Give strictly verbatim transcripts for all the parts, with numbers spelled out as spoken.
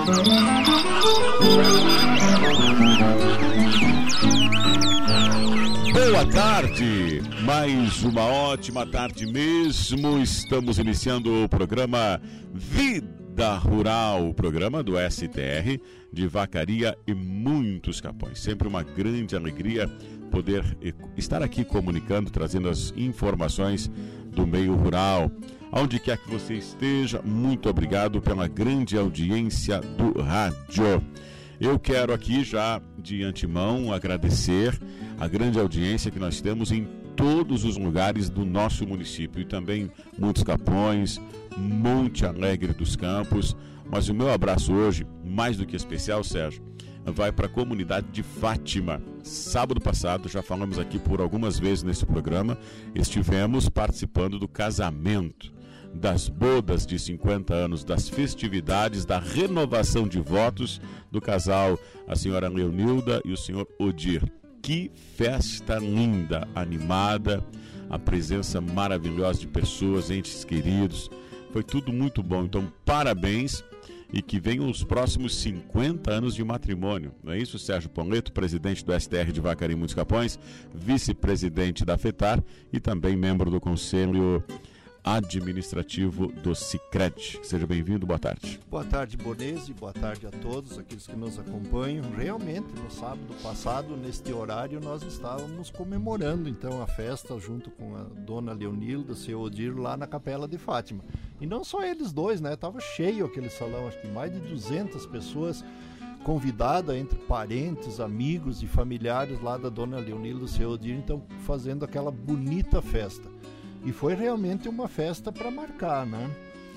Boa tarde, mais uma ótima tarde mesmo. Estamos iniciando o programa Vida Rural, o programa do S T R de Vacaria e muitos Capões. Sempre uma grande alegria poder estar aqui comunicando, trazendo as informações do meio rural. Onde quer que você esteja, muito obrigado pela grande audiência do rádio. Eu quero aqui já de antemão agradecer a grande audiência que nós temos em todos os lugares do nosso município e também Muitos Capões, Monte Alegre dos Campos. Mas o meu abraço hoje, mais do que especial, Sérgio, vai para a comunidade de Fátima. Sábado passado, já falamos aqui por algumas vezes nesse programa, estivemos participando do casamento, das bodas de cinquenta anos, das festividades, da renovação de votos do casal, a senhora Leonilda e o senhor Odir. Que festa linda, animada, a presença maravilhosa de pessoas, entes queridos, foi tudo muito bom. Então, parabéns e que venham os próximos cinquenta anos de matrimônio. Não é isso, Sérgio Poleto, presidente do S T R de Vacaria e Muitos Capões, vice-presidente da FETAR e também membro do Conselho Administrativo do Sicredi. Seja bem-vindo, boa tarde. Boa tarde, Bonese, boa tarde a todos aqueles que nos acompanham. Realmente, no sábado passado, neste horário, nós estávamos comemorando então a festa junto com a dona Leonilda, o seu Odir, lá na Capela de Fátima. E não só eles dois, né? Estava cheio aquele salão, acho que mais de duzentas pessoas convidadas, entre parentes, amigos e familiares lá da dona Leonilda, o seu Odir, então fazendo aquela bonita festa. E foi realmente uma festa para marcar, né?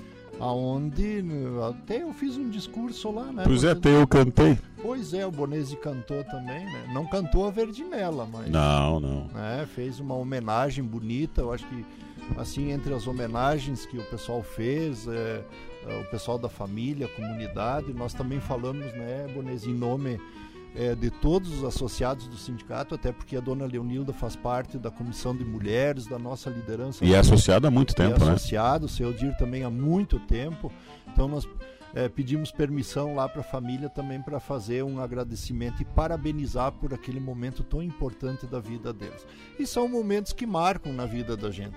Aonde até eu fiz um discurso lá, né? Pois é, até eu cantei. Pois é, o Bonese cantou também, né? Não cantou a Verdinela, mas... Não, não. Né, fez uma homenagem bonita, eu acho que, assim, entre as homenagens que o pessoal fez, é, o pessoal da família, a comunidade, nós também falamos, né, Bonese, em nome... É, de todos os associados do sindicato, até porque a dona Leonilda faz parte da comissão de mulheres, da nossa liderança. E é associada há muito tempo, é né? associado, o seu Dir também há muito tempo. Então nós é, pedimos permissão lá para a família também para fazer um agradecimento e parabenizar por aquele momento tão importante da vida deles. E são momentos que marcam na vida da gente.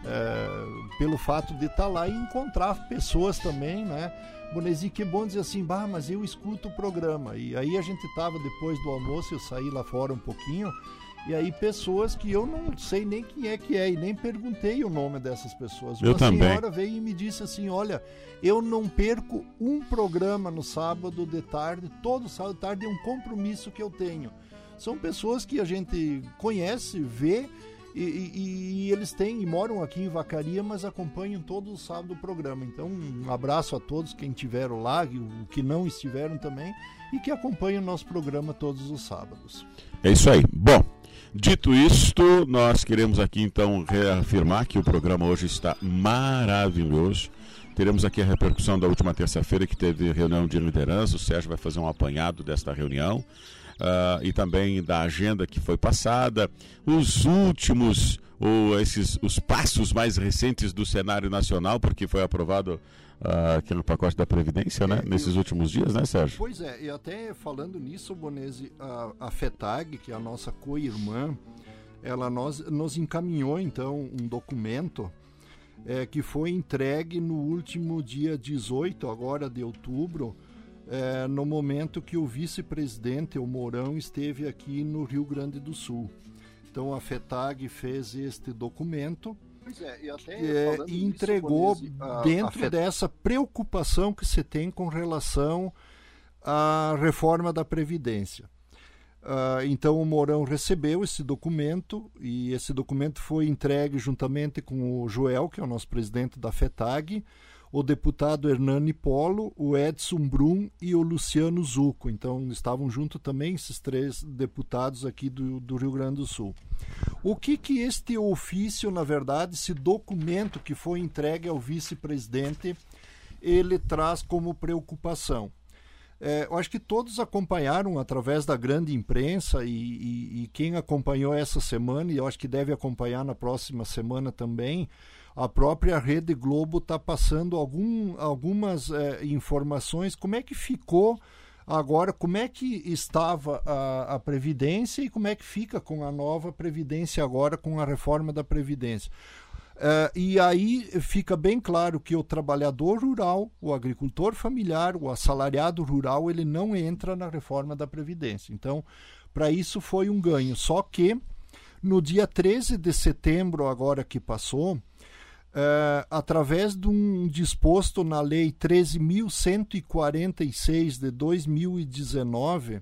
É, pelo fato de estar lá e encontrar pessoas também, né? Bonesi, que bom dizer assim, bah, mas eu escuto o programa. E aí a gente estava depois do almoço, eu saí lá fora um pouquinho, e aí pessoas que eu não sei nem quem é que é, e nem perguntei o nome dessas pessoas. Eu Uma também. senhora veio e me disse assim, olha, eu não perco um programa no sábado de tarde, todo sábado de tarde é um compromisso que eu tenho. São pessoas que a gente conhece, vê, E, e, e eles têm e moram aqui em Vacaria, mas acompanham todo o sábado o programa. Então um abraço a todos quem estiveram lá, e o que não estiveram também, e que acompanham o nosso programa todos os sábados. É isso aí. Bom, dito isto, nós queremos aqui então reafirmar que o programa hoje está maravilhoso. Teremos aqui a repercussão da última terça-feira, que teve reunião de liderança. O Sérgio vai fazer um apanhado desta reunião. Uh, e também da agenda que foi passada, os últimos, ou esses, os passos mais recentes do cenário nacional, porque foi aprovado uh, aquele pacote da Previdência, né? É, nesses eu... últimos dias, né, Sérgio? Pois é, e até falando nisso, Bonese, a, a FETAG, que é a nossa co-irmã, ela nos, nos encaminhou então um documento é, que foi entregue no último dia dezoito, agora de outubro, É, no momento que o vice-presidente, o Mourão, esteve aqui no Rio Grande do Sul. Então a FETAG fez este documento pois é, e, até é, e entregou isso, Bonese, dentro a, a FET... dessa preocupação que se tem com relação à reforma da Previdência. Uh, então o Mourão recebeu esse documento e esse documento foi entregue juntamente com o Joel, que é o nosso presidente da FETAG, o deputado Hernani Polo, o Edson Brum e o Luciano Zucco. Então estavam junto também esses três deputados aqui do, do Rio Grande do Sul. O que que este ofício, na verdade, esse documento que foi entregue ao vice-presidente, ele traz como preocupação? É, eu acho que todos acompanharam através da grande imprensa e, e, e quem acompanhou essa semana, e eu acho que deve acompanhar na próxima semana também, a própria Rede Globo está passando algum, algumas é, informações, como é que ficou agora, como é que estava a, a Previdência e como é que fica com a nova Previdência agora, com a reforma da Previdência. Uh, e aí fica bem claro que o trabalhador rural, o agricultor familiar, o assalariado rural, ele não entra na reforma da Previdência. Então, para isso foi um ganho. Só que no dia treze de setembro, agora que passou, uh, através de um disposto na Lei treze mil cento e quarenta e seis de dois mil e dezenove,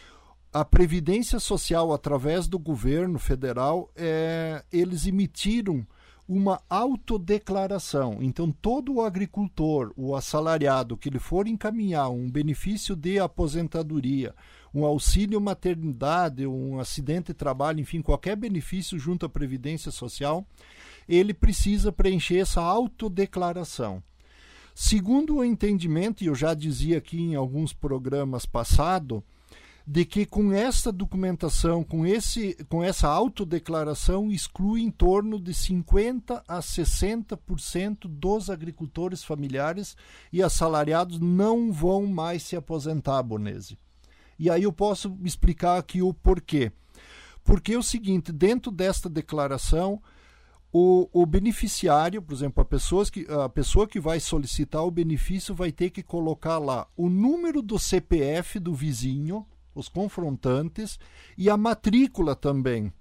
a Previdência Social, através do governo federal, uh, eles emitiram uma autodeclaração. Então, todo o agricultor, o assalariado, que ele for encaminhar um benefício de aposentadoria, um auxílio maternidade, um acidente de trabalho, enfim, qualquer benefício junto à Previdência Social, ele precisa preencher essa autodeclaração. Segundo o entendimento, e eu já dizia aqui em alguns programas passados, de que com essa documentação, com, esse, com essa autodeclaração, exclui em torno de cinquenta a sessenta por cento dos agricultores familiares e assalariados não vão mais se aposentar, Bonese. E aí eu posso explicar aqui o porquê. Porque é o seguinte, dentro desta declaração, o, o beneficiário, por exemplo, a, pessoas que, a pessoa que vai solicitar o benefício vai ter que colocar lá o número do C P F do vizinho, os confrontantes, e a matrícula também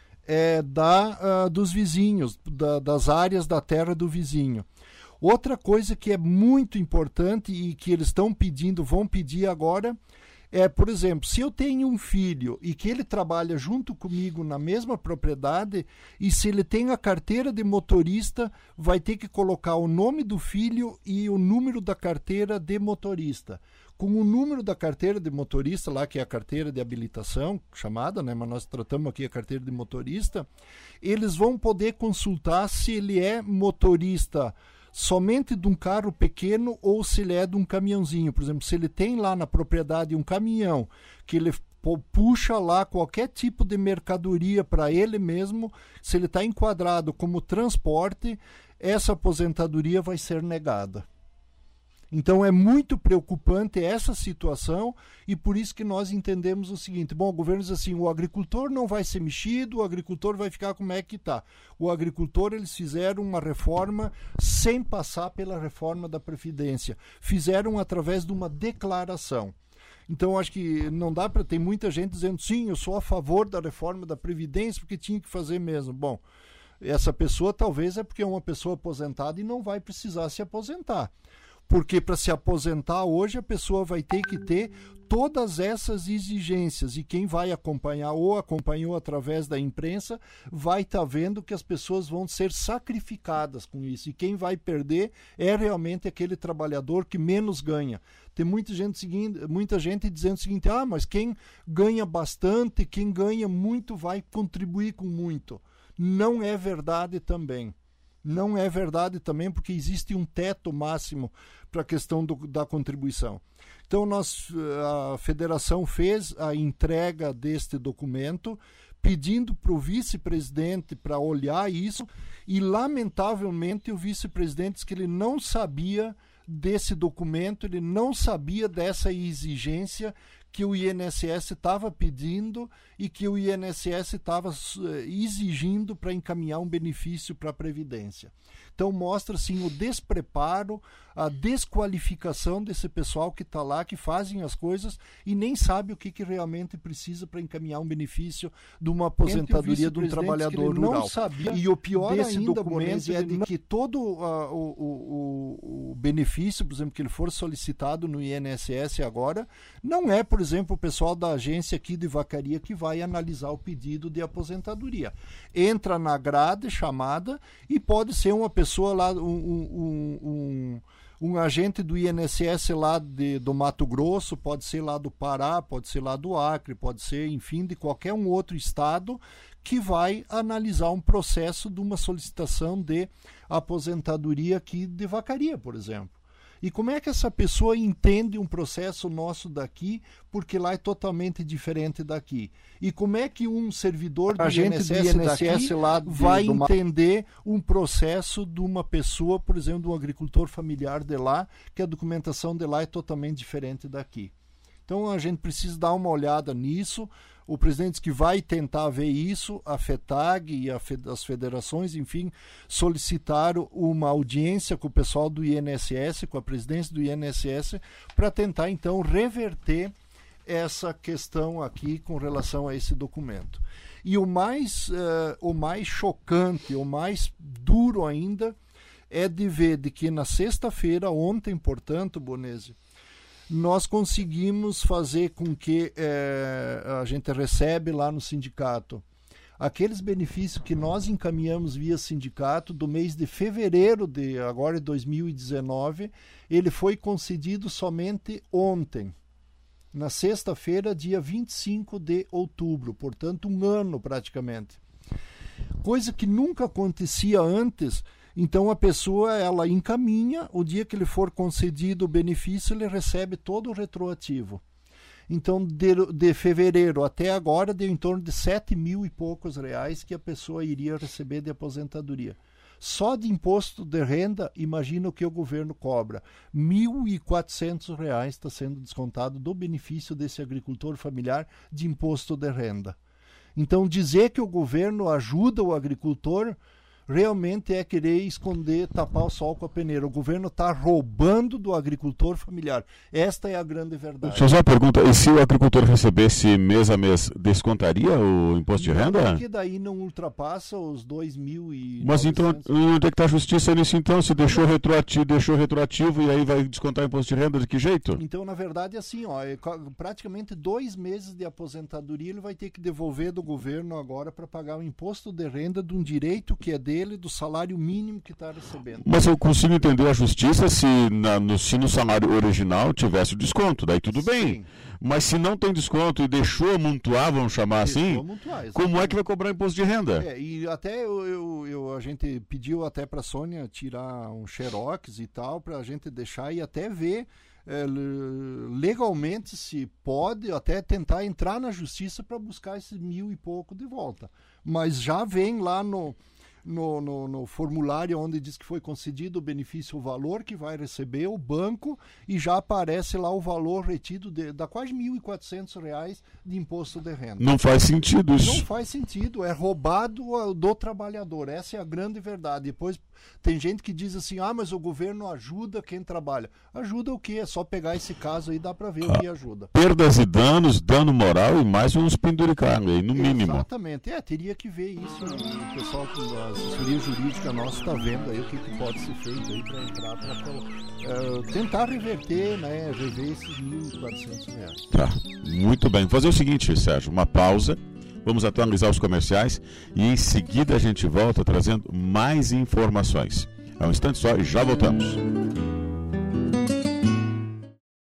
é, da, uh, dos vizinhos, da, das áreas da terra do vizinho. Outra coisa que é muito importante e que eles estão pedindo, vão pedir agora, é, por exemplo, se eu tenho um filho e que ele trabalha junto comigo na mesma propriedade, e se ele tem a carteira de motorista, vai ter que colocar o nome do filho e o número da carteira de motorista. Com o número da carteira de motorista, lá que é a carteira de habilitação, chamada, né, mas nós tratamos aqui a carteira de motorista, eles vão poder consultar se ele é motorista somente de um carro pequeno ou se ele é de um caminhãozinho. Por exemplo, se ele tem lá na propriedade um caminhão, que ele puxa lá qualquer tipo de mercadoria para ele mesmo, se ele está enquadrado como transporte, essa aposentadoria vai ser negada. Então é muito preocupante essa situação e por isso que nós entendemos o seguinte, bom, o governo diz assim, o agricultor não vai ser mexido, o agricultor vai ficar como é que está. O agricultor, eles fizeram uma reforma sem passar pela reforma da Previdência, fizeram através de uma declaração. Então acho que não dá para, tem muita gente dizendo, sim, eu sou a favor da reforma da Previdência porque tinha que fazer mesmo. Bom, essa pessoa talvez é porque é uma pessoa aposentada e não vai precisar se aposentar. Porque para se aposentar hoje a pessoa vai ter que ter todas essas exigências e quem vai acompanhar ou acompanhou através da imprensa vai estar tá vendo que as pessoas vão ser sacrificadas com isso e quem vai perder é realmente aquele trabalhador que menos ganha. Tem muita gente, seguindo, muita gente dizendo o seguinte, ah, mas quem ganha bastante, quem ganha muito vai contribuir com muito. Não é verdade também. Não é verdade também, porque existe um teto máximo para a questão do, da contribuição. Então, nós, a federação fez a entrega deste documento, pedindo para o vice-presidente para olhar isso, e, lamentavelmente, o vice-presidente disse que ele não sabia desse documento, ele não sabia dessa exigência que o I N S S estava pedindo e que o I N S S estava exigindo para encaminhar um benefício para a Previdência. Então mostra assim, o despreparo, a desqualificação desse pessoal que está lá, que fazem as coisas e nem sabe o que, que realmente precisa para encaminhar um benefício de uma aposentadoria de um trabalhador rural. Não sabia e o pior ainda, Bonese, é de não... que todo uh, o, o, o benefício, por exemplo, que ele for solicitado no I N S S agora, não é, por exemplo, o pessoal da agência aqui de Vacaria que vai analisar o pedido de aposentadoria. Entra na grade chamada e pode ser uma pessoa lá, um, um, um, um agente do I N S S lá de, do Mato Grosso, pode ser lá do Pará, pode ser lá do Acre, pode ser, enfim, de qualquer um outro estado que vai analisar um processo de uma solicitação de aposentadoria aqui de Vacaria, por exemplo. E como é que essa pessoa entende um processo nosso daqui, porque lá é totalmente diferente daqui? E como é que um servidor do I N S S daqui lá de, vai do... entender um processo de uma pessoa, por exemplo, de um agricultor familiar de lá, que a documentação de lá é totalmente diferente daqui? Então a gente precisa dar uma olhada nisso. O presidente disse que vai tentar ver isso, a FETAG e a fe, as federações, enfim, solicitaram uma audiência com o pessoal do I N S S, com a presidência do I N S S, para tentar então reverter essa questão aqui com relação a esse documento. E o mais, uh, o mais chocante, o mais duro ainda, é de ver de que na sexta-feira, ontem, portanto, Bonese, nós conseguimos fazer com que eh, a gente recebe lá no sindicato aqueles benefícios que nós encaminhamos via sindicato do mês de fevereiro de agora de dois mil e dezenove, ele foi concedido somente ontem, na sexta-feira, dia vinte e cinco de outubro, portanto um ano praticamente. Coisa que nunca acontecia antes. Então a pessoa, ela encaminha, o dia que ele for concedido o benefício, ele recebe todo o retroativo. Então de, de fevereiro até agora deu em torno de sete mil e poucos reais que a pessoa iria receber de aposentadoria. Só de imposto de renda, imagina o que o governo cobra. mil e quatrocentos reais está sendo descontado do benefício desse agricultor familiar de imposto de renda. Então dizer que o governo ajuda o agricultor realmente é querer esconder, tapar o sol com a peneira. O governo está roubando do agricultor familiar. Esta é a grande verdade. Só uma pergunta, e se o agricultor recebesse mês a mês, descontaria o imposto de renda? Porque daí não ultrapassa os dois mil e novecentos. Mas então, onde é que está a justiça nisso então? Se deixou retroativo, deixou retroativo e aí vai descontar o imposto de renda, de que jeito? Então, na verdade, assim, ó, é praticamente dois meses de aposentadoria ele vai ter que devolver do governo agora para pagar o imposto de renda de um direito que é dele, do salário mínimo que está recebendo. Mas eu consigo entender a justiça se, na, no, se no salário original tivesse o desconto, daí tudo bem. Sim. Mas se não tem desconto e deixou amontoar, vamos chamar deixou assim, amontoar, como é que vai cobrar imposto de renda? É, e até eu, eu, eu, a gente pediu até para a Sônia tirar um xerox e tal, para a gente deixar e até ver é, legalmente se pode, até tentar entrar na justiça para buscar esses mil e pouco de volta. Mas já vem lá no... No, no, no formulário onde diz que foi concedido o benefício, o valor que vai receber o banco, e já aparece lá o valor retido de, da quase mil e quatrocentos reais de imposto de renda. Não faz sentido isso. Não faz sentido, é roubado do trabalhador, essa é a grande verdade. Depois tem gente que diz assim, ah, mas o governo ajuda quem trabalha. Ajuda o quê? É só pegar esse caso aí, dá para ver ah, o que ajuda. Perdas e danos, dano moral e mais uns penduricalhos aí, no mínimo. Exatamente, é, teria que ver isso, o pessoal que a assessoria jurídica nossa está vendo aí o que, que pode ser feito aí para entrar, para uh, tentar reverter, né, rever esses mil e quatrocentos reais. Tá, muito bem. Vou fazer o seguinte, Sérgio, uma pausa, vamos atualizar os comerciais e em seguida a gente volta trazendo mais informações. É um instante só e já voltamos.